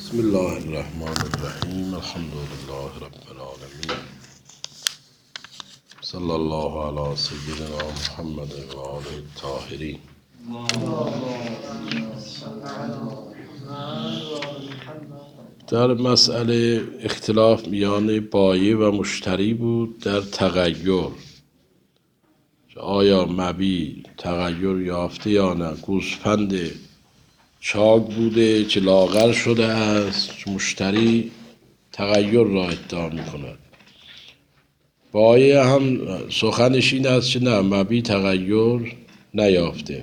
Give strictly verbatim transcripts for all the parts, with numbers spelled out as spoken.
بسم الله الرحمن الرحیم. الحمد لله رب العالمین. صلی الله علی سیدنا محمد و آله الطاهرین. در مسئله اختلاف میان بایع و مشتری بود در تغیر. آیا مبیع تغیر یافته یا نه؟ گوسفند چاک بوده که لاغر شده است، مشتری تغیر را ادعا می کند. بایع هم سخنش این است که نه، مبیع تغیر نیافته.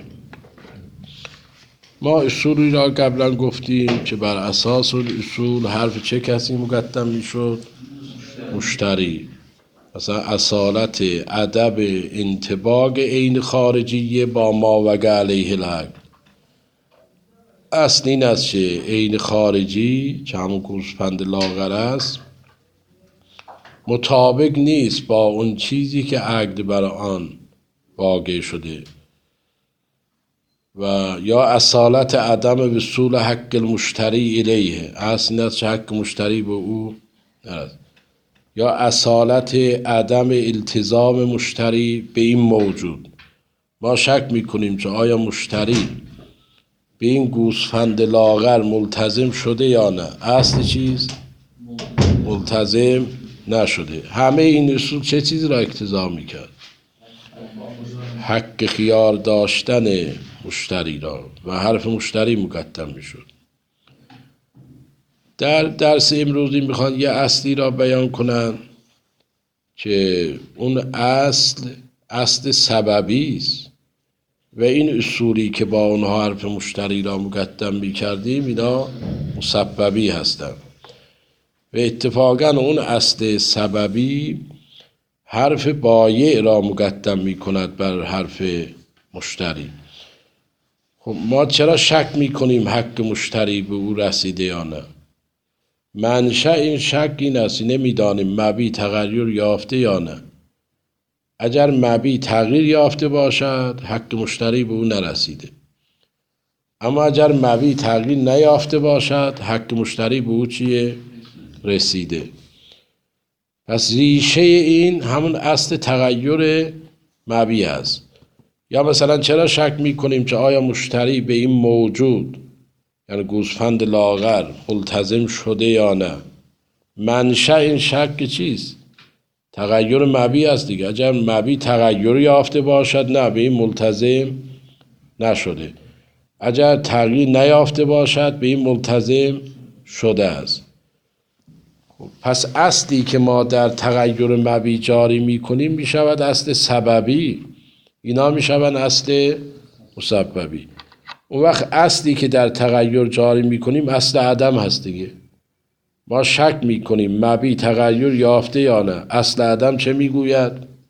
ما اصولی را قبلا گفتیم که بر اساس اصول حرف چه کسی مقدم می شد؟ مشتری. مثلا اصالت ادب انطباق عین خارجیه با ما وقع علیه العقد. اصل این است که عین خارجی که همون گوسفند لاغر است مطابق نیست با اون چیزی که عقد بر آن واقع شده، و یا اصالت عدم وصول حق المشتری الیه، اصل این است که حق مشتری به او نرسد، یا اصالت عدم التزام مشتری به این موجود. ما شک میکنیم که آیا مشتری به این گوسفند لاغر ملتزم شده یا نه. اصل چیز ملتزم نشده. همه این اصول چه چیزی را اقتضا میکرد؟ حق خیار داشتن مشتری را و حرف مشتری مقدم میشد. در درس امروزی میخوان یه اصلی را بیان کنن که اون اصل اصل سببی است و این اصولی که با اونها حرف مشتری را مقدم می کردیم اینا مسببی هستند و اتفاقا اون اصل سببی حرف بایع را مقدم می کند بر حرف مشتری. خب ما چرا شک می کنیم حق مشتری به او رسیده یا نه؟ منشأ این شک این است نمیدانیم مبیع تغییر یافته یا نه. اگر مبیع تغییر یافته باشد حق مشتری به او نرسیده، اما اگر مبیع تغییر نیافته باشد حق مشتری به او چیه؟ رسیده. پس ریشه این همون اصل تغییر مبیع است. یا مثلا چرا شک میکنیم که آیا مشتری به این موجود یعنی گوسفند لاغر ملتزم شده یا نه؟ منشأ این شک چیست؟ تغییر مبیع است دیگه. اگر مبیع تغییر یافته باشد نه، به این ملتزم نشده. اگر تغییر نیافته باشد به این ملتزم شده است. پس اصلی که ما در تغییر مبیع جاری می کنیم می شود اصل سببی، اینا می شود اصل مسببی. اون وقت اصلی که در تغییر جاری می کنیم اصل عدم هست دیگه. ما شک می کنیم مبیع تغییر یافته یا نه. اصل عدم چه می گوید؟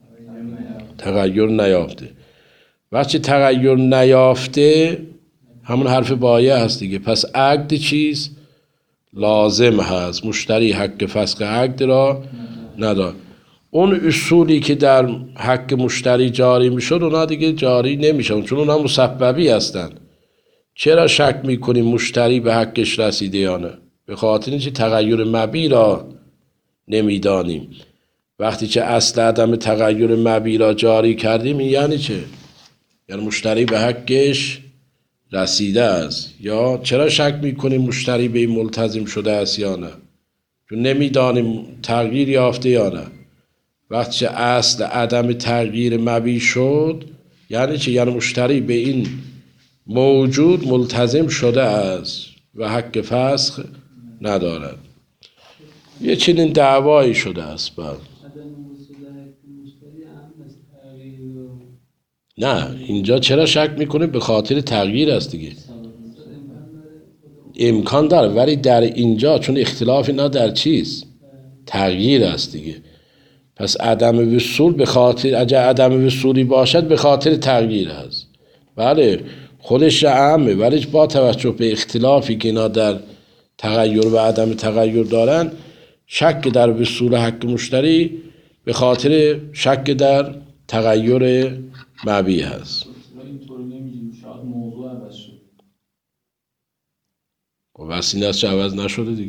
تغییر نیافته. وقتی تغییر نیافته همون حرف بایع هست دیگه. پس عقد چیز لازم هست. مشتری حق فسخ عقد را ندارد. اون اصولی که در حق مشتری جاری می شد اونا دیگه جاری نمی شد، چون اونا مسببی هستن. چرا شک می کنیم مشتری به حقش رسیده یا نه؟ به خاطر اینکه تغییر مبیع را نمیدانیم. وقتی که اصل عدم تغییر مبیع را جاری کردیم این یعنی چه؟ یعنی مشتری به حقش رسیده است. یا چرا شک میکنیم مشتری به این ملتزم شده است یا نه؟ چون نمیدانیم تغییر یافته یا نه. وقتی که اصل عدم تغییر مبیع شد یعنی چه؟ یعنی مشتری به این موجود ملتزم شده است و حق فسخ ندارد. یه چنین دعوایی شده است. بعد نه، اینجا چرا شک میکنه؟ به خاطر تغییر است دیگه. امکان داره، ولی در اینجا چون اختلاف اینا در چیست؟ تغییر است دیگه. پس عدم وصول به خاطر، اگر عدم وصولی باشد به خاطر تغییر هست. بله خودش عامه، ولی با توجه به اختلافی که اینا در تغییر و عدم تغییر دارن، شک در وصول حق مشتری به خاطر شک در تغییر مبیع هست. وسیله‌اش عوض نشده دیگه.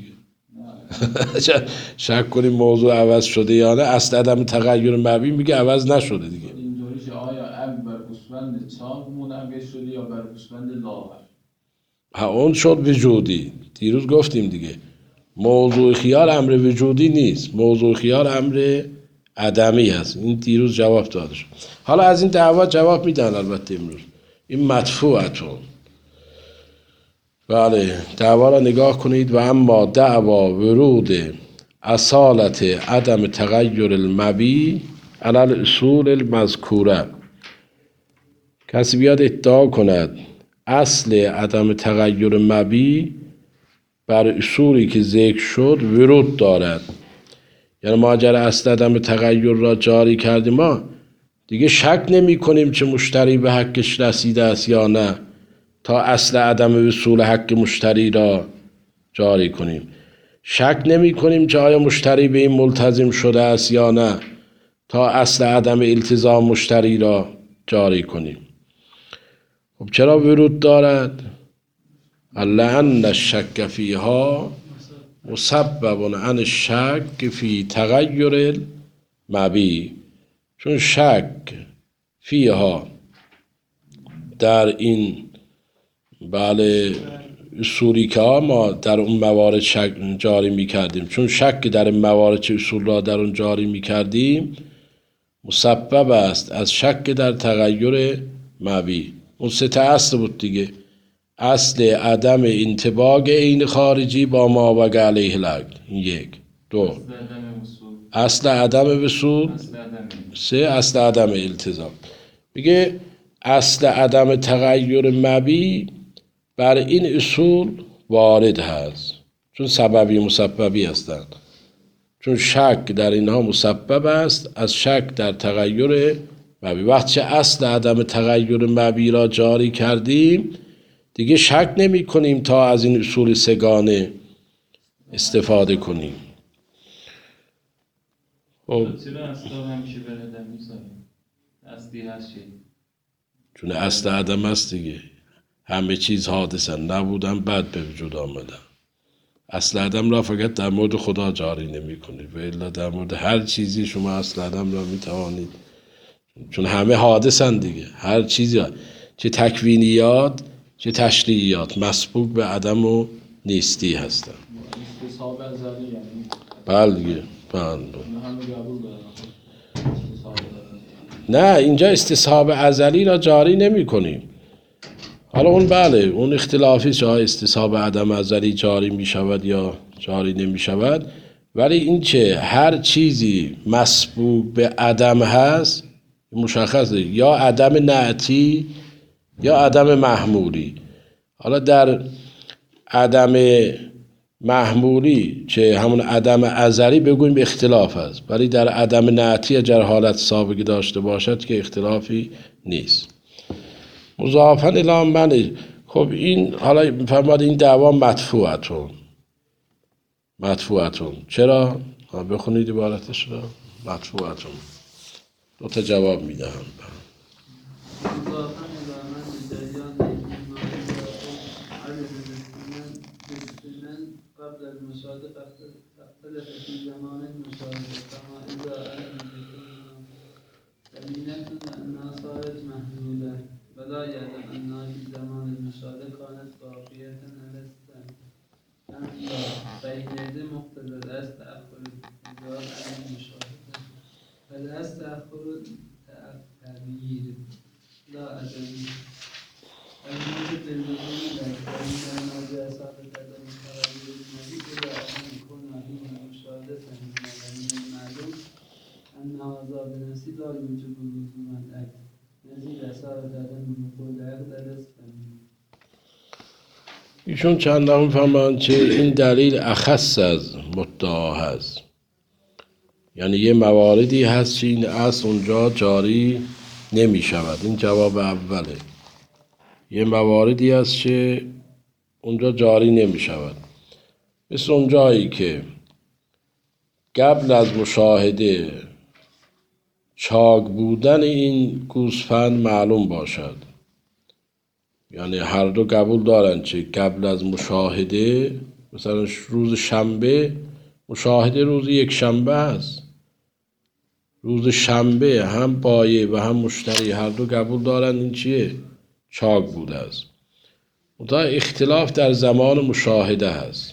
شک کنیم موضوع عوض شده یا نه، اصل عدم تغییر مبی میگه عوض نشده دیگه. اینجوریش آیا اب بر گوسفند چاق منعکس شده یا بر گوسفند لاغر؟ ها اون شد وجودی. دیروز گفتیم دیگه موضوع خیال امر وجودی نیست، موضوع خیال امر عدمی هست. این دیروز جواب داده شد. حالا از این دعوا جواب میدن البته امروز. این مدفوعتون. بله دعوا را نگاه کنید. و اما دعوا ورود اصالت عدم تغییر المبی علی الاصول المذکوره. کسی بیاد ادعا کند اصل عدم تغییر مبی بر اصولی که ذکر شد ورود دارد، یعنی ما اگر اصل عدم تغییر را جاری کردیم ما دیگه شک نمی کنیم چه مشتری به حقش رسیده است یا نه تا اصل عدم وصول حق مشتری را جاری کنیم. شک نمی کنیم که آیا مشتری به این ملتزم شده است یا نه تا اصل عدم التزام مشتری را جاری کنیم. خب چرا ورود دارد؟ لأن الشک فیها مسبب عن الشک فی تغییر المبی. چون شک فیها در این بله اصولی که ما در اون موارد شک جاری می کردیم، چون شک در این موارد چه اصول را در اون جاری می کردیم مسبب است از شک در تغییر مبی. اون سه تا اصل بود دیگه. اصل عدم انطباق عین خارجی با ما و علیه العقل، این یک. دو اصل عدم وصول. سه اصل عدم التزام. میگه اصل عدم تغییر مبی بر این اصول وارد هست چون سببی مسببی هستند. چون شک در اینها مسبب است از شک در تغییر مبی. وقتی اصل عدم تغییر مبی را جاری کردیم دیگه شک نمی کنیم تا از این اصول سگانه استفاده کنیم. خب چرا اصلا همیشه به ندم میذاریم؟ اصلی هست چی؟ چون اصل عدم است دیگه. همه چیز حادثن، نبودن بعد به وجود آمدن. اصل عدم را فقط در مورد خدا جاری نمی کنید و الا در مورد هر چیزی شما اصل عدم را می توانید، چون همه حادثن دیگه. هر چیزی چه تکوینیات چه تشریعیات مسبوق به عدم و نیستی هستن. استصحاب ازلی یعنی بله دیگه. بله. نه اینجا استصحاب ازلی را جاری نمی کنیم. حالا اون بله اون اختلافی چه استصحاب عدم ازلی جاری می شود یا جاری نمی شود، ولی این که هر چیزی مسبوق به عدم هست مشخصه، یا عدم نعتی یا عدم محمولی. حالا در عدم محمولی که همون عدم ازلی بگویم اختلاف هست، ولی در عدم نعتی اگر حالت سابقه داشته باشد که اختلافی نیست. مضافاً الی من. خب این حالا میفرماد این دعوا مدفوعتون. مدفوعتون چرا؟ بخونید عبارتش را. مدفوعتون دو تا جواب میدهم. ولا يعلم أنها في زمان المشاهدة كانت باقية على السن فإن يد مقتضى الأصل تأخر الإنذار عن المشاهدة فالأصل تأخر التغيير لا عدم الموجب للزوم ذلك فإن الموضوع ثابت عدم التغير المبي إلى أن يكون علم المشاهدة من المعلوم أن هذا بنفسه لا يوجب لزوم العقل. ایشون چند دفعه می‌فرمایند که این دلیل اخص از مدعا هست، یعنی یه مواردی هست که این اصل اونجا جاری نمی شود. این جواب اوله. یه مواردی هست که اونجا جاری نمی شود، مثل اونجایی که قبل از مشاهده چاک بودن این گوسفند معلوم باشد یعنی هر دو قبول دارن چه قبل از مشاهده، مثلا روز شنبه مشاهده روز یک شنبه است، روز شنبه هم بایع و هم مشتری هر دو قبول دارن این چیه؟ چاک بوده است. منتها اختلاف در زمان مشاهده هست.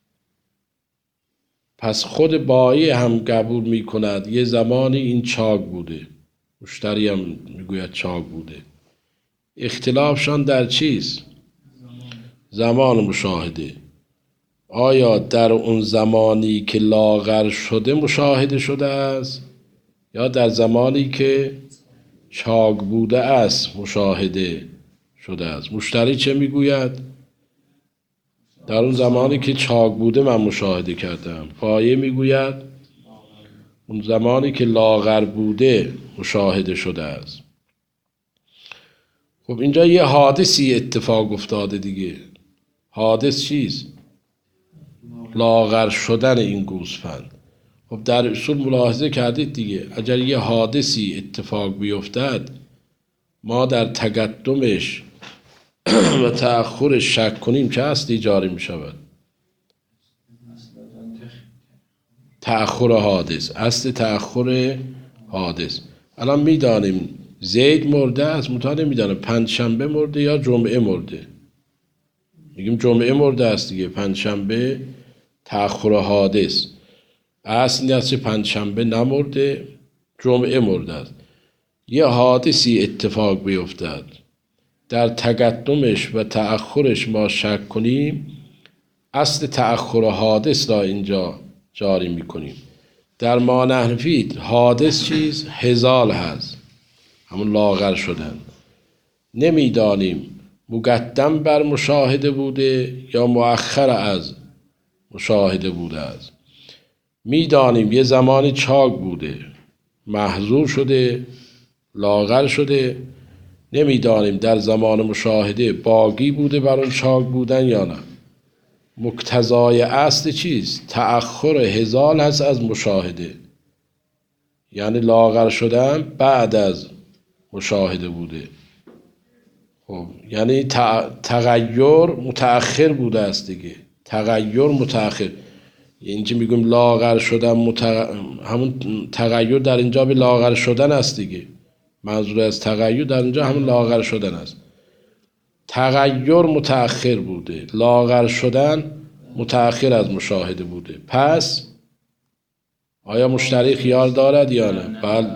پس خود بایع هم قبول می کند یه زمانی این چاک بوده، مشتری هم میگوید چاک بوده. اختلافشان در چیست؟ زمان مشاهده. آیا در اون زمانی که لاغر شده مشاهده شده است یا در زمانی که چاک بوده است مشاهده شده است؟ مشتری چه میگوید؟ در اون زمانی که چاک بوده من مشاهده کردم. بایع میگوید اون زمانی که لاغر بوده مشاهده شده است. خب اینجا یه حادثی اتفاق افتاده دیگه. حادث چیست؟ لاغر شدن این گوسفند. خب در اصول ملاحظه کردید دیگه، اگر یه حادثی اتفاق بیفتد ما در تقدمش و تأخرش شک کنیم چه اصلی جاری می شود؟ تأخر حادث، اصل تأخر حادث. الان می دانیم زید مرده است، منتها نمیدانه پنجشنبه مرده یا جمعه مرده. میگیم جمعه مرده است دیگه، پنجشنبه تأخر حادث. اصلی است که پنجشنبه نمرده، جمعه مرده است. یه حادثی اتفاق بیفتد، در تقدمش و تأخرش ما شک کنیم، اصل تأخر حادث را اینجا جاری میکنیم. در ما نحنفی حادث چیز؟ هزال هست، همون لاغر شدن. نمیدانیم مقدم بر مشاهده بوده یا مؤخر از مشاهده بوده است. میدانیم یه زمانی چاک بوده، محظور شده، لاغر شده. نمیدانیم در زمان مشاهده باقی بوده بر اون چاک بودن یا نه. مقتضای اصل چیست؟ تأخر هزال هست از مشاهده، یعنی لاغر شدن بعد از مشاهده بوده. خب یعنی تغییر متأخر بوده است دیگه، تغییر متأخر. اینجا میگم لاغر شدن متغ... همون تغییر در اینجا به لاغر شدن است دیگه. منظور از تغییر در اینجا همون لاغر شدن است. تغییر متأخر بوده، لاغر شدن متأخر از مشاهده بوده. پس آیا مشتری خیال دارد یا نه؟ بله،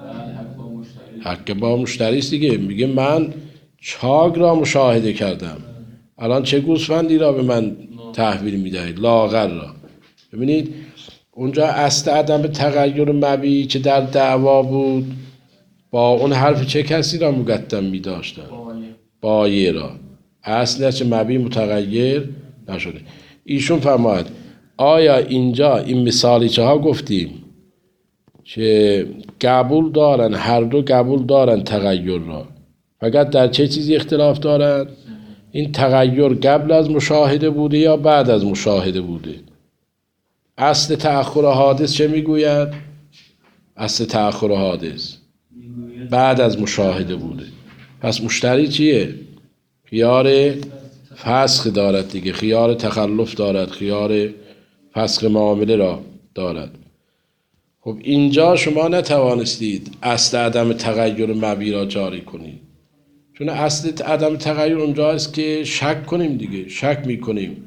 حق با مشتری است دیگه. میگه من چاک را مشاهده کردم، الان چه گوسفندی را به من تحویل میدهید؟ لاغر را. ببینید اونجا اصل عدم تغییر مبی که در دعوا بود با اون حرف چه کسی را مقدم می داشتن؟ بایع را. اصل چه مبی متغیر نشده. ایشون فرماید آیا اینجا این مثالی چه ها گفتیم که قبول دارن، هر دو قبول دارن تغییر را، فقط در چه چیزی اختلاف دارن؟ این تغییر قبل از مشاهده بوده یا بعد از مشاهده بوده؟ اصل تأخر حادث چه میگوید؟ اصل تأخر حادث بعد از مشاهده بوده. پس مشتری چیه؟ خیار فسخ دارد دیگه، خیار تخلف دارد، خیار فسخ معامله را دارد. خب اینجا شما نتوانستید اصل عدم تغییر مبی را جاری کنید، چون اصل عدم تغییر اونجاست که شک کنیم دیگه، شک میکنیم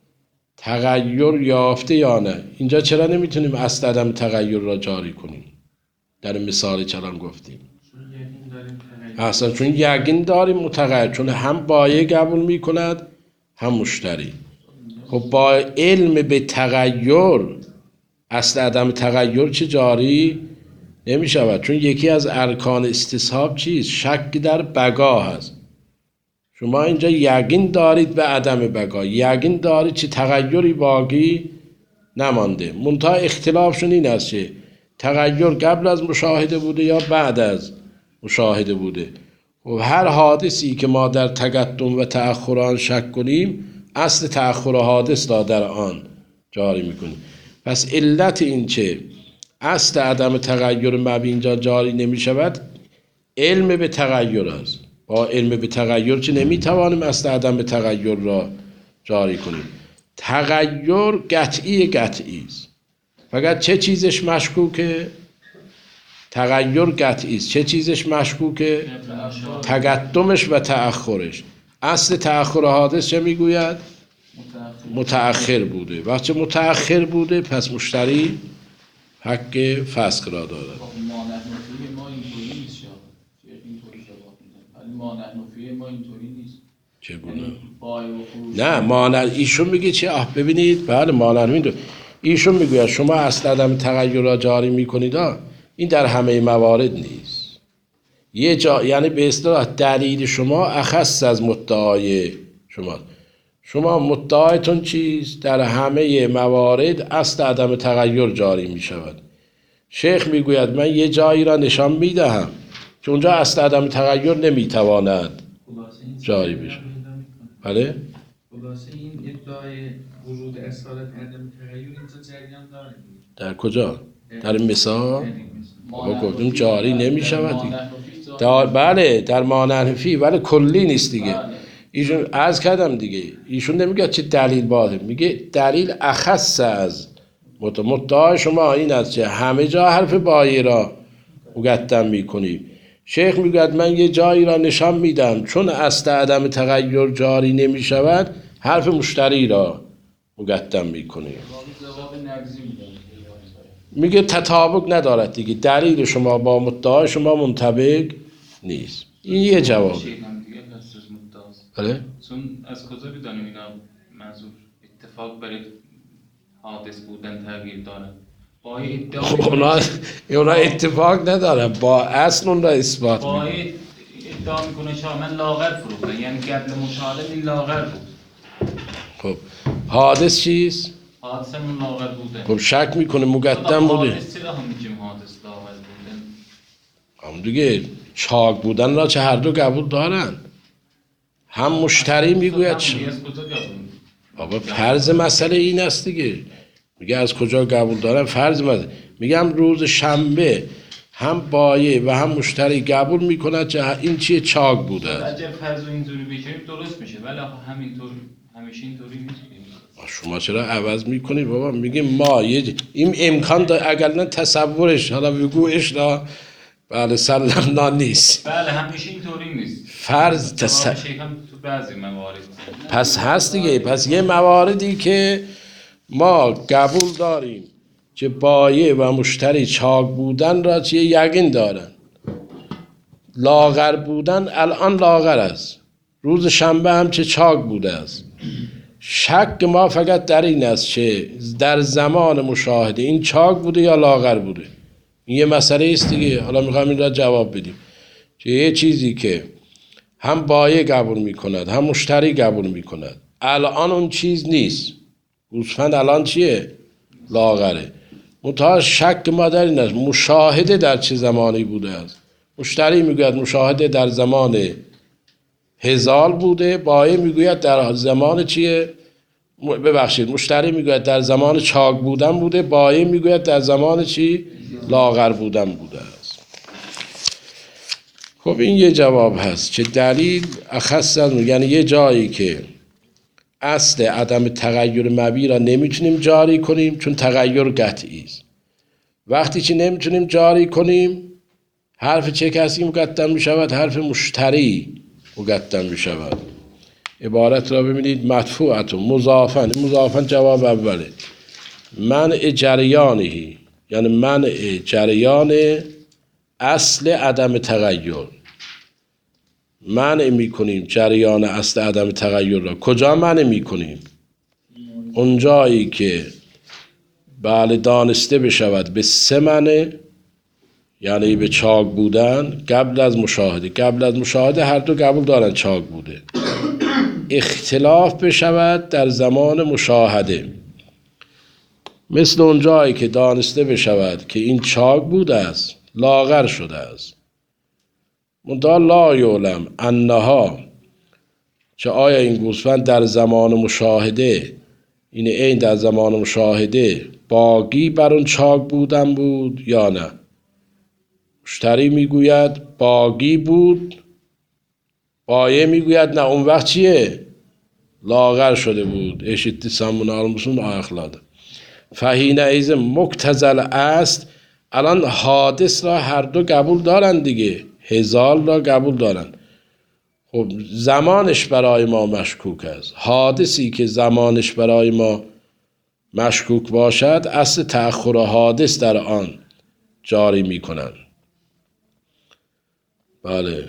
تغییر یافته یا نه. اینجا چرا نمیتونیم اصل عدم تغییر را جاری کنیم؟ در مثال چرا گفتیم اصلا چون یقین داریم متغیر، چون هم بایع قبول میکند هم مشتری. خب با علم به تغییر اصل عدم تغییر چه جاری نمی شود، چون یکی از ارکان استصحاب چیست؟ شک در بقا هست. شما اینجا یقین دارید به عدم بقا، یقین دارید چه تغییری باقی نمانده. منتها اختلافشون این است که تغییر قبل از مشاهده بوده یا بعد از مشاهده بوده. و هر حادثی که ما در تقدم و تأخر آن شک کنیم، اصل تأخر حادث را در آن جاری میکنیم. پس علت این چه اصل عدم تغییر مبی اینجا جاری نمی شود، علم به تغییر است. با علم به تغییر که نمیتوانیم اصل عدم به تغییر را جاری کنیم. تغییر قطعی قطعی است، فقط چه چیزش مشکوکه؟ تغییر قطعی است، چه چیزش مشکوکه؟ تقدمش و تأخرش. اصل تأخر حادث چه میگوید؟ متأخر بوده. وقتی متأخر بوده پس مشتری حق فسخ را دارد. ما نحنفی ما اینطوری نیست شاید اینطوری جواب میدن، ولی ما نحنفی ما اینطوری نیست. چگونه؟ نه مانع ایشون میگه چه؟ آه ببینید، بله مانع ایشون میگوید شما اصل عدم تغییر را جاری میکنید. این در همه موارد نیست. یه جا یعنی به اصطلاح دلیل شما اخص از مدعای شما. شما مدعایتون چیست؟ در همه موارد اصل عدم تغییر جاری میشود. شیخ میگوید من یه جایی را نشان میدهم که اونجا اصل عدم تغییر نمیتواند جاری بشه. بله؟ خلاصه این ادعای ورود اصالت عدم تغییر اینجا جریان داره. در کجا؟ در مثال؟ بابا گفتیم جاری نمی شود. در بله در مانحنفی، ولی کلی نیست دیگه. ایشون عرض کردم دیگه، ایشون نمیگه چه دلیل باشه، میگه دلیل اخص از مدعای شما این است که همه جا حرف بایی را مقدم میکنیم. شیخ میگه من یه جایی را نشان میدم چون اصل عدم تغییر جاری نمی شود حرف مشتری را مقدم میکنیم. میگه تطابق ندارد دیگه، دلیل شما با مدعای شما منطبق نیست. این یه جواب. بله؟ چون از کجا بدانیم اینا منظور اتفاق برای حادث بودن تغییر داره؟ با ادعا خب اونا اونا اتفاق ندارن، با اصل اون را اثبات با میکنن. ادعا میکنه شما من لاغر فروختم، یعنی قبل مشاهده این لاغر بود. خب حادث چیست؟ حادثه من لاغر بوده. خب شک میکنه مقدم بوده. حادث چرا هم میگیم حادث لاغر بودن؟ هم دیگه چاک بودن را چه هر دو قبول دارن. هم مشتری میگوید چه؟ بابا فرض مسئله این است دیگه. میگه از کجا قبول دارن؟ فرض مسئله. میگم روز شنبه هم بایع و هم مشتری قبول میکنه که این چیه؟ چاک بوده. اگر فرض اینطوری بگیریم درست میشه، ولی همینطور همیشه اینطوری نیست. شما چرا عوض میکنید بابا؟ میگیم ما یه این امکان داره، اگر نه تصورش حالا بگوش را بله سلمنا نیست. بله همیشه اینطوری نیست. فرض تصور تو بعضی موارد پس هست دیگه. پس یه مواردی که ما قبول داریم که بایع و مشتری چاک بودن را چیه یقین دارن. لاغر بودن الان لاغر است، روز شنبه هم چه چاک بوده است. شک ما فقط در این است که در زمان مشاهده این چاک بوده یا لاغر بوده. این یه مسئله است دیگه. حالا میخوایم این را جواب بدیم که یه چیزی که هم بایع قبول میکند هم مشتری قبول میکند الان اون چیز نیست. گوسفند الان چیه؟ لاغره. منتها شک ما در این است مشاهده در چه زمانی بوده است. مشتری میگوید مشاهده در زمان هزال بوده، بایع میگوید در زمان چیه؟ ببخشید مشتری میگوید در زمان چاک بودن بوده، بایع میگوید در زمان چی؟ لاغر بودن بوده است. خب این یه جواب هست که دلیل اخص از، یعنی یه جایی که اصل عدم تغییر مبی را نمیتونیم جاری کنیم چون تغییر قطعی است. وقتی که نمیتونیم جاری کنیم حرف چه کسی مقدم میشود؟ حرف مشتری مقدم میشود. عبارت را ببینید مدفوعت و مضافن. مضافن جواب اوله. منع جریانهی یعنی منع جریان اصل عدم تغییر. منع میکنیم جریان اصل عدم تغییر را. کجا منع میکنیم؟ اونجایی که بله دانسته بشود به سه منع، یعنی به چاک بودن قبل از مشاهده. قبل از مشاهده هر دو قبول دارن چاک بوده. اختلاف بشود در زمان مشاهده، مثل اونجایی که دانسته بشود که این چاک بوده است لاغر شده است، منتها لا یعلم انها، چه آیا این گوسفند در زمان مشاهده، این این در زمان مشاهده باقی بر اون چاک بودن بود یا نه. مشتری میگوید باقی بود بایه میگوید نه اون وقت چیه؟ لاغر شده بود. اشیتی سمون آلمسون آخلاده فهینه ایز مکتزل است. الان حادث را هر دو قبول دارن دیگه، هزال را قبول دارن. خب زمانش برای ما مشکوک است. حادثی که زمانش برای ما مشکوک باشد اصل تأخر حادث در آن جاری می کنن. بله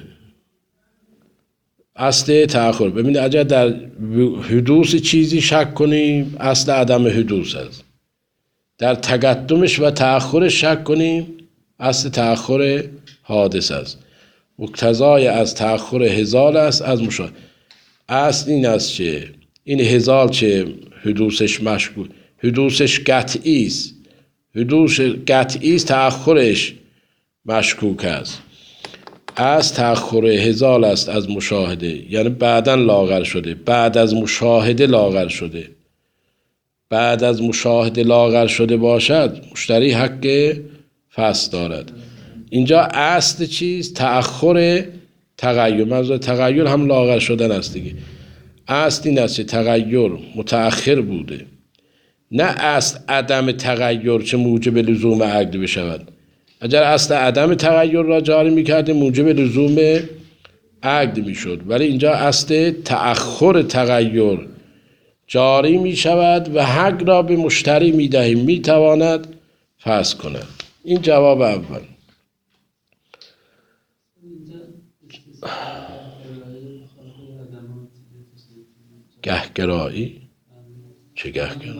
اصل تأخر. ببینید اگر در حدوث چیزی شک کنیم اصل عدم حدوث است. در تقدمش و تأخرش شک کنیم اصل تأخر حادث است. مقتضای از تأخر هزال است از مشاهده. اصل این است که این هزال چه حدوثش مشکوک، حدوثش قطعی است، حدوث قطعی است، تأخرش مشکوک است. از تأخر هزال است از مشاهده، یعنی بعداً لاغر شده، بعد از مشاهده لاغر شده. بعد از مشاهده لاغر شده باشد مشتری حق فسخ دارد. اینجا اصل چیز تأخر تغییر، منظور تغییر هم لاغر شدن است دیگه. اصل این است که تغییر متأخر بوده، نه اصل عدم تغییر چه موجب لزوم عقد بشود. اگر اصل عدم تغییر را جاری میکرده موجب لزوم عقد میشد، ولی اینجا اصل تأخر تغییر جاری میشود و حق را به مشتری میدهیم، میتواند فسخ کند. این جواب اول. گهگرایی؟ چه گهگرایی؟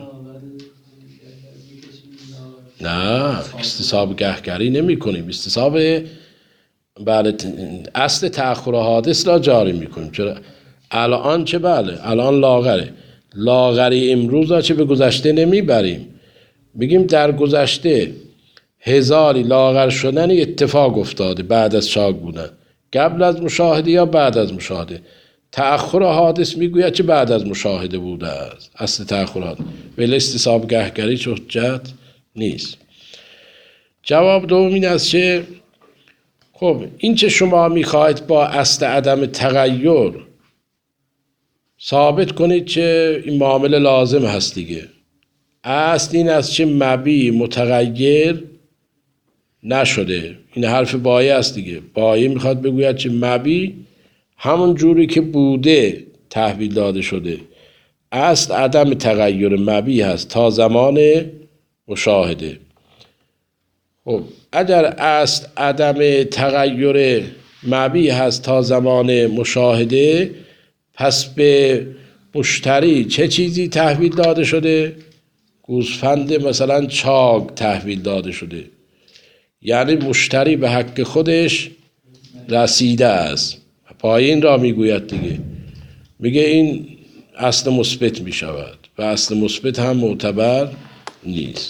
نه استصحاب گهگری نمی کنیم. استصحاب بله اصل تأخر حادث را جاری می کنیم. چرا؟ الان چه بله الان لاغره، لاغری امروز را چه به گذشته نمی بریم. بگیم در گذشته هزاری لاغر شدن اتفاق افتاده بعد از چاک بودن، قبل از مشاهده یا بعد از مشاهده. تأخر حادث میگوید که بعد از مشاهده بوده است. اصل تأخر حادث ولی استصحاب گهگری چه حجت نیست. جواب دوم این است که خب این چه شما میخواهید با اصل عدم تغییر ثابت کنید که این معامله لازم هست دیگه. اصل این است که مبی متغیر نشده. این حرف بایه است دیگه. بایه میخواد بگوید که مبی همون جوری که بوده تحویل داده شده. اصل عدم تغییر مبی هست تا زمان مشاهده. خب اگر اصل عدم تغییر مبی هست تا زمان مشاهده، پس به مشتری چه چیزی تحویل داده شده؟ گوسفند مثلا چاق تحویل داده شده. یعنی مشتری به حق خودش رسیده است. پایین را میگوید دیگه، میگه این اصل مثبت میشود و اصل مثبت هم معتبر نیست.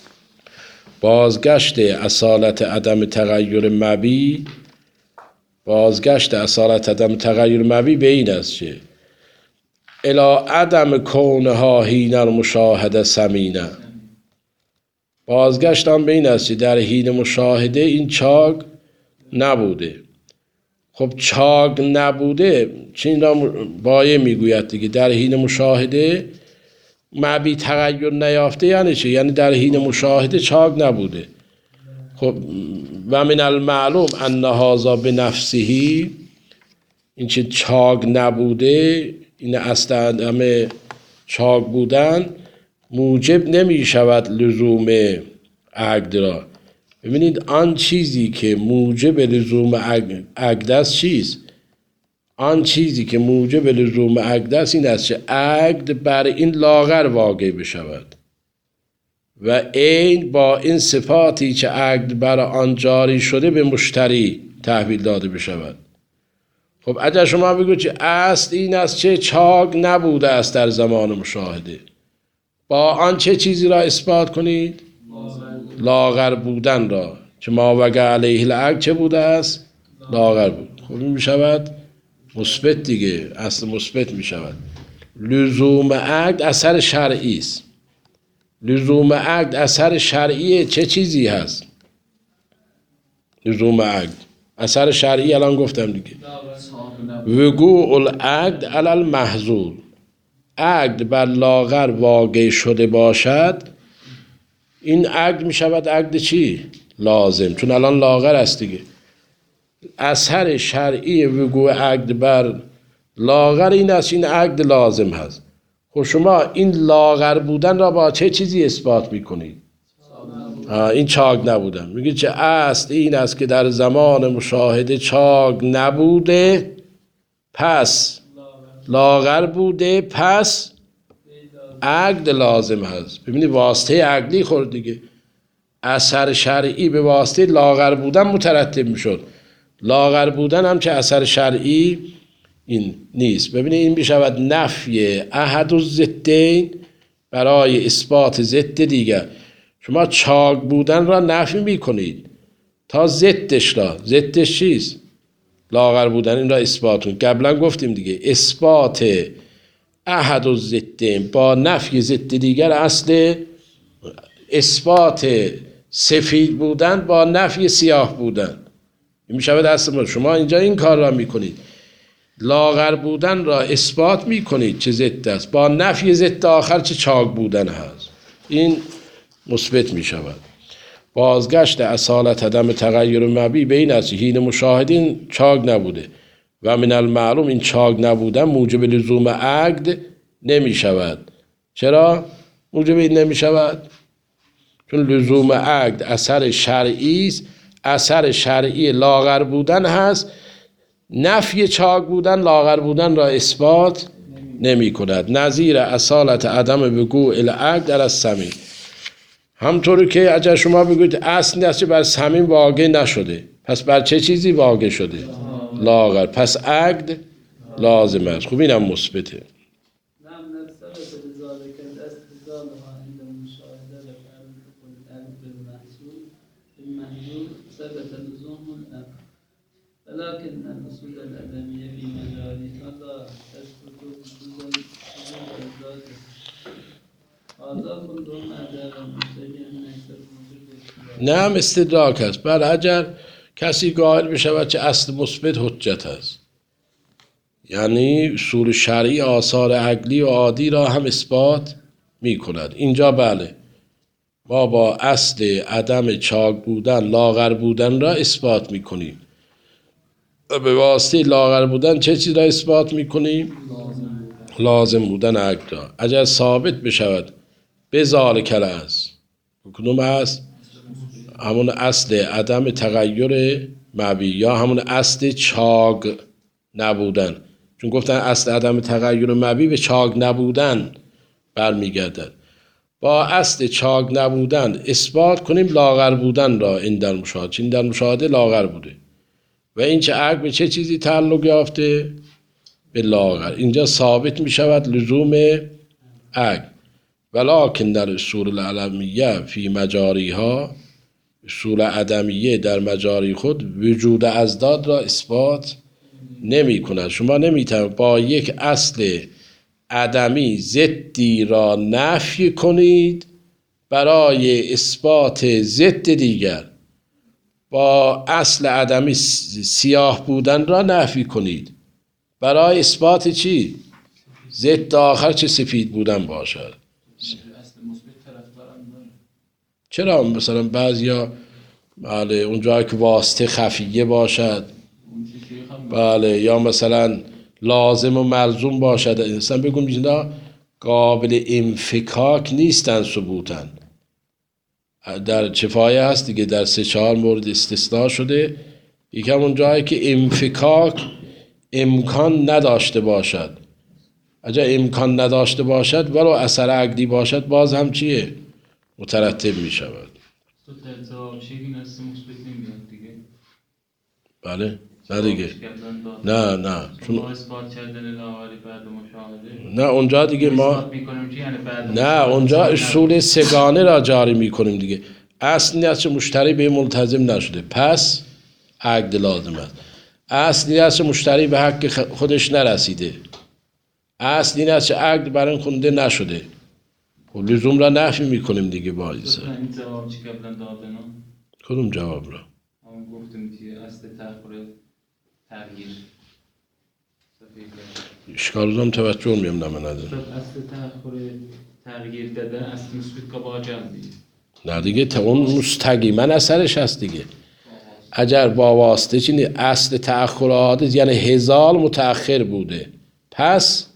بازگشت اصالت عدم تغییر مبی، بازگشت اصالت عدم تغییر مبی به این است که الی عدم کونها حین المشاهده ثمینه. بازگشت هم به این است که در حین مشاهده این چاق نبوده. خب چاق نبوده چین را بایه میگوید دیگه. در حین مشاهده مبی تغییر نیافته یعنی چه؟ یعنی در حین مشاهده چاق نبوده. خب و من المعلوم ان هذا بنفسه، این چه چاق نبوده، این اصل عدم چاق بودن موجب نمی شود لزوم عقد را. ببینید آن چیزی که موجب لزوم عقد است چیست؟ آن چیزی که موجب لزوم عقد است این است که عقد بر این لاغر واقع بشود و این با این صفاتی که عقد بر آن جاری شده به مشتری تحویل داده بشود. خب اگر شما بگوید که اصل این است که چاق نبوده است در زمان مشاهده، با آن چه چیزی را اثبات کنید؟ لاغر بودن را، که ما وقع علیه العقد چه بوده است؟ لاغر بود. خب این می شود مثبت دیگه، اصل مثبت می شود. لزوم عقد اثر شرعی است. لزوم عقد اثر شرعی چه چیزی هست؟ لزوم عقد اثر شرعی الان گفتم دیگه. لاغر وقوع العقد علی المحظور، عقد بر لاغر واقع شده باشد، این عقد می شود عقد چی؟ لازم، چون الان لاغر است دیگه. اثر شرعی وقوع عقد بر لاغر این است، این عقد لازم هست. خب شما این لاغر بودن را با چه چیزی اثبات میکنید؟ این چاق نبودن. میگه چه اصل این است که در زمان مشاهده چاق نبوده، پس لاغر بوده، پس عقد لازم هست. ببینید واسطه عقلی خورد دیگه. اثر شرعی به واسطه لاغر بودن مترتب میشد، لاغر بودن هم چه اثر شرعی این نیست. ببینید این بشود نفی احد الضدین برای اثبات ضد دیگر. شما چاق بودن را نفی میکنید تا ضدش را، ضدش چیست؟ لاغر بودن، این را اثبات کنید. قبلا گفتیم دیگه اثبات احد الضدین با نفی ضد دیگر اصل اثبات سفید بودن با نفی سیاه بودن، این میشود اصل. شما اینجا این کار را میکنید، لاغر بودن را اثبات میکنید چه ضد است، با نفی ضد آخر چه چاق بودن هست، این مثبت میشود. بازگشت اصالت عدم تغییر مبی به این است حین مشاهدین چاق نبوده و من المعلوم این چاق نبودن موجب لزوم عقد نمی شود. چرا موجب این نمی شود؟ چون لزوم عقد اثر شرعی است، اثر شرعی لاغر بودن هست، نفی چاق بودن لاغر بودن را اثبات نمی کند. نظیر اصالت عدم وقوع العقد علی السمین، همطوری که اگر شما بگوید اصل است بر سمین واقع نشده، پس بر چه چیزی واقع شده؟ لاغر، پس عقد لازم است. خب اینم مثبته. نعم نفسه لذلك الاستدلال عند المشاهدة لفعل دخول العقد بالمحصول بالمحظور ثبت لزوم العقد، ولكن الأصول الأدمية في مجالها لا تثبت وجود الذات. هذا كله ما دام مستجيا ليس موجود. نعم استدراک است. بله اگر کسی قائل بشود چه اصل مثبت حجت است، یعنی اصول شرعی آثار عقلی و عادی را هم اثبات می کند. اینجا بله ما با اصل عدم چاق بودن لاغر بودن را اثبات می کنیم و به واسطه لاغر بودن چه چیز را اثبات می کنیم؟ لازم بودن عقد را. اگر ثابت بشود به ذالک الاصل، کدوم است؟ همون اصل عدم تغییر مبی یا همون اصل چاق نبودن، چون گفتن اصل عدم تغییر مبی به چاق نبودن برمیگردد. با اصل چاق نبودن اثبات کنیم لاغر بودن را این در مشاهده، چون در مشاهده لاغر بوده و این چه عقل به چه چیزی تعلق یافته؟ به لاغر. اینجا ثابت می شود لزوم عقل. ولکن در اصول العلمیه فی مجاریها، اصول عدمیه در مجاری خود وجود ازداد را اثبات نمی کند. شما نمی توانید با یک اصل عدمی ضدی را نفی کنید برای اثبات ضد دیگر، با اصل عدمی سیاه بودن را نفی کنید برای اثبات چی؟ ضد آخر چه سفید بودن باشد. اصل مثبت طرفدارم داره. چرا مثلا بعضیا بله اونجایی که واسطه خفیه باشد، بله یا مثلا لازم و ملزوم باشد، انسان بگم اینا قابل انفکاک نیستن ثبوتن. در کفایه هست دیگه، در سه چهار مورد استثناء شده. یکم اون جایی که انفکاک امکان نداشته باشد، اگر امکان نداشته باشد ولو اثر عقدی باشد باز هم چیه؟ مترتب می شود. تو تجزا بشه این اصل مثبت نمیاد دیگه. بله نه دیگه، نه نه چون ما اثبات کردن لاغری بعد مشاهده، نه اونجا دیگه ما اثبات میکنیم چی یعنی بعد نه اونجا اصول سگانه را جاری میکنیم دیگه. اصل نیست که مشتری به ملتزم نشده پس عقد لازم است. اصل نیست که مشتری به حق خودش نرسیده، اصل نیست که عقد برای خونده نشده، خب لزوم را نفی میکنیم دیگه. با این جواب چی قبلا دادن؟ کدوم جواب را؟ همون ما گفتیم توی اصل تأخر تغییر صفحه که اشکال دارم توجه میم نمه نداره. اصل تأخر تغییر داده اصل مثبت که با جمع دیگه نه دیگه تا اون مستقیما اثرش هست دیگه. اگر با واسطه چی اصل تأخر حادث یعنی هزال متأخر بوده پس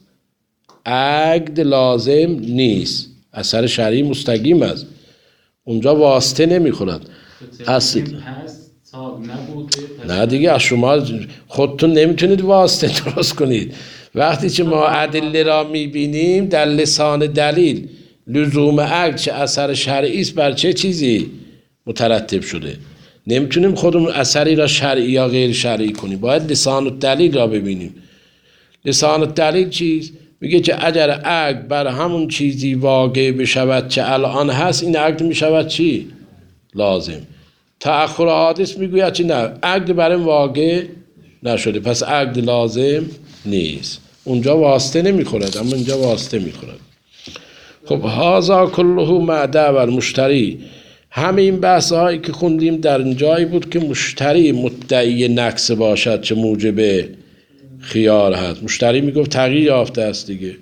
عقد لازم نیست، اثر شرعی مستقیم است، اونجا واسطه نمیخورد. اصل پس صاحب نبوده نه دیگه از شما خودتون نمیتونید واسطه درست کنید. وقتی که ما ادله را میبینیم در لسان دلیل لزوم عقد چه اثر شرعی است بر چه چیزی مترتب شده، نمیتونیم خودمون اثری را شرعی یا غیر شرعی کنیم، باید لسان الدلیل را ببینیم. لسان الدلیل چیست؟ میگه که اگر عقد بر همون چیزی واقع بشود که الان هست این عقد میشود چی؟ لازم. تأخر حادث میگوید چی؟ نه عقد بر این واقع نشده پس عقد لازم نیست، اونجا واسطه نمیخورد اما اینجا واسطه میخورد. خب هازا کله معده و مشتری، همه این بحث هایی که خوندیم در اینجایی بود که مشتری مدعی نقص باشد چه موجب خیار هست. مشتری میگفت تغییر یافته است دیگه.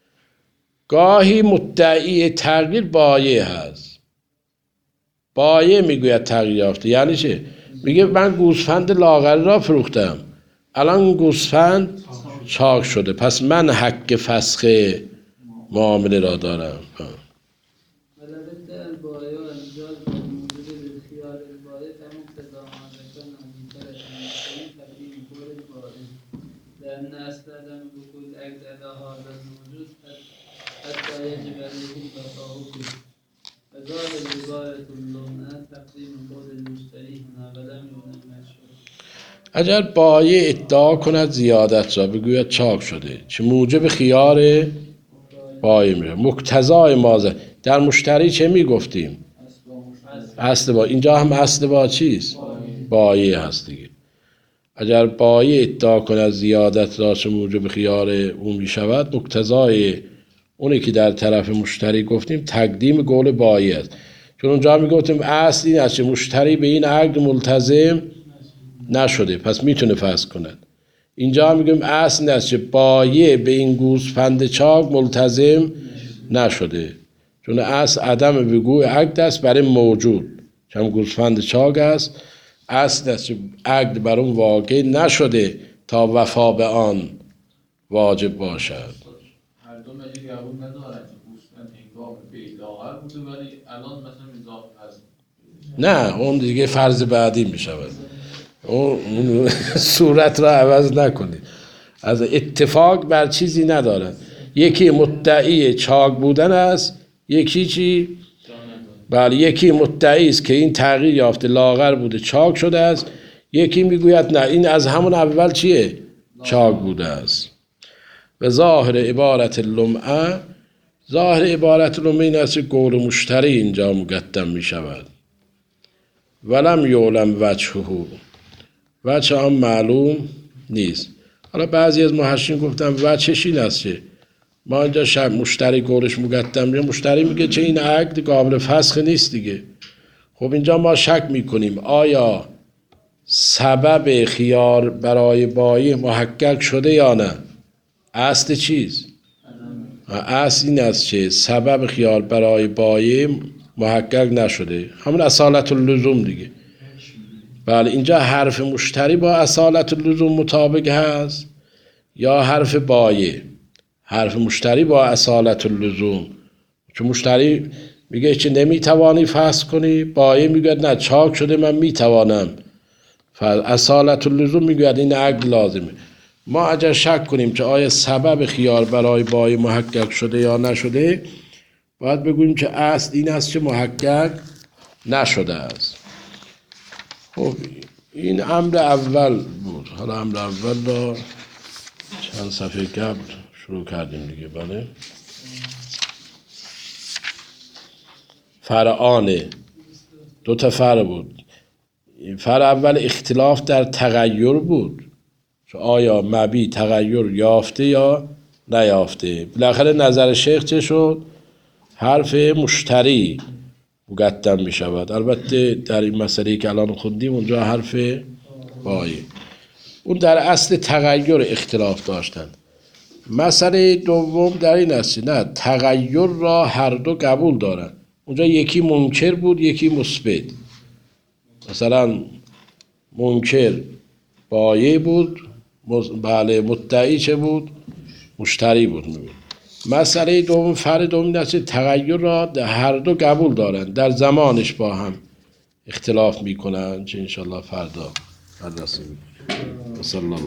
گاهی مدعی تغییر بایع هست، بایع میگوید تغییر یافته یعنی چه؟ میگه من گوسفند لاغر را فروختم الان گوسفند چاق شده پس من حق فسخ معامله را دارم. ولبد البایع الجاز موجود بالخيار البایع كمقتضى ما ذكرنا من طرف المشتري تقديم قول البائع لأن أصل عدم وقوع العقد على هذا الموجود حتى يجب عليه البقاء فيه فظاهر رواية اللمعة تقديم قول المشتري هنا ولم يعلم مشهور. اگر بایع ادعا کند زیادت را بگوید چاق شده چه موجب خیار بایع میره. مقتضای مازه در مشتری چه میگفتیم؟ اصل با اینجا هم اصل با چیست؟ بایع هست دیگه. اگر بایع ادعا کند زیادت را چه موجب خیار اون میشود مقتضای اونی که در طرف مشتری گفتیم تقدیم قول بایع است. چون اونجا میگفتیم اصل این است که مشتری به این عقد ملتزم نشده پس میتونه فسخ کند. اینجا میگیم اصل این است که بایع به این گوسفند چاق ملتزم نشده چون اصل عدم وقوع عقد است برای موجود چون گوسفند چاق است. اصل است که عقد بر اون واقع نشده تا وفا به آن واجب باشد. هر دو مجید قبول ندارن که گوسفند هنگام بی لاغر بوده ولی الان مثلا اضافه هست. نه اون دیگه فرض بعدی می شود، اون صورت را عوض نکنید. از اتفاق بر چیزی ندارن، یکی مدعی چاق بودن است یکی چی؟ بله یکی مدعی است که این تغییر یافته لاغر بوده چاق شده است، یکی میگوید نه این از همون اول چیه؟ چاق بوده است. و ظاهر عبارت اللمعه، ظاهر عبارت اللمعه این است که قول مشتری اینجا مقدم می شود. ولم یعلم وجهه، وجه هم معلوم نیست. حالا بعضی از محشین گفتن وجهش این است که ما اینجا شب مشتری قولش مقدم میشه، مشتری میگه چه این عقد قابل فسخ نیست دیگه. خب اینجا ما شک میکنیم آیا سبب خیار برای بایع محقق شده یا نه. اصل چیز؟ اصل این است که سبب خیار برای بایع محقق نشده، همون اصالت اللزوم دیگه. بله اینجا حرف مشتری با اصالت اللزوم مطابق هست یا حرف بایع؟ حرف مشتری با اصالت اللزوم، چون مشتری میگه که نمیتوانی فسخ کنی، بایع میگه نه چاق شده من میتوانم. اصالت اللزوم میگه این عقد لازمه. ما اگر شک کنیم که آیا سبب خیار برای بایع محقق شده یا نشده، باید بگوییم که اصل این است که محقق نشده است. خب این امر اول بود. حالا امر اول را چند صفحه قبل شروع کردیم دیگه. بله فرعانه دو تا فرع بود. فرع اول اختلاف در تغییر بود که آیا مبیع تغییر یافته یا نیافته. بالاخره نظر شیخ چه شد؟ حرف مشتری مقدم می شود. البته در این مسئله که الان خوندیم اونجا حرف بایی. اون در اصل تغییر اختلاف داشتند. مسئله دوم در این است نه تغییر را هر دو قبول دارن. اونجا یکی منکر بود یکی مثبت. مثلا منکر بایع بود، بله مدعی چه بود؟ مشتری بود. مسئله دوم فرق دوم این است تغییر را هر دو قبول دارن، در زمانش با هم اختلاف میکنن، چه انشالله فردا بررسی میکنن.